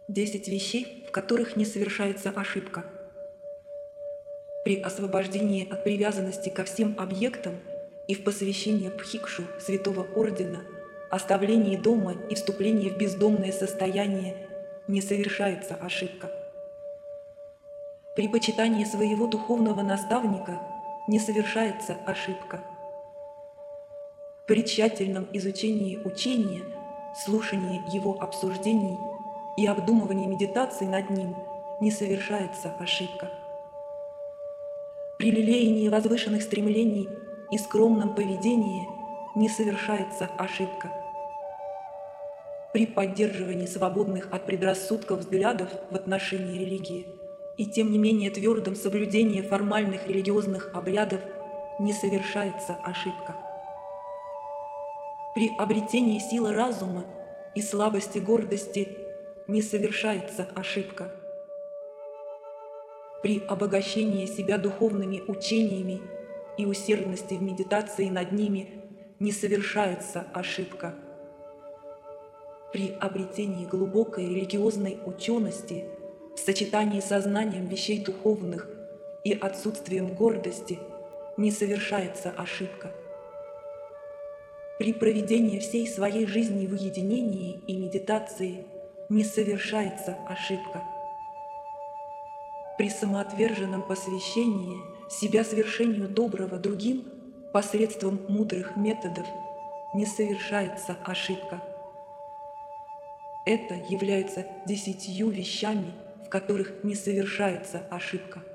10 вещей, в которых не совершается ошибка. При освобождении от привязанности ко всем объектам и в посвящении Бхикшу Святого Ордена, оставлении дома и вступлении в бездомное состояние не совершается ошибка. При почитании своего духовного наставника не совершается ошибка. При тщательном изучении учения, слушании его обсуждений и обдумывании медитации над ним не совершается ошибка. При лелеянии возвышенных стремлений и скромном поведении не совершается ошибка. При поддерживании свободных от предрассудков взглядов в отношении религии и тем не менее твердом соблюдении формальных религиозных обрядов не совершается ошибка. При обретении силы разума и слабости гордости не совершается ошибка. При обогащении себя духовными учениями и усердности в медитации над ними не совершается ошибка. При обретении глубокой религиозной учености в сочетании со знанием вещей духовных и отсутствием гордости не совершается ошибка. При проведении всей своей жизни в уединении и медитации не совершается ошибка. При самоотверженном посвящении себя свершению доброго другим посредством мудрых методов не совершается ошибка. Это является 10 вещами, в которых не совершается ошибка.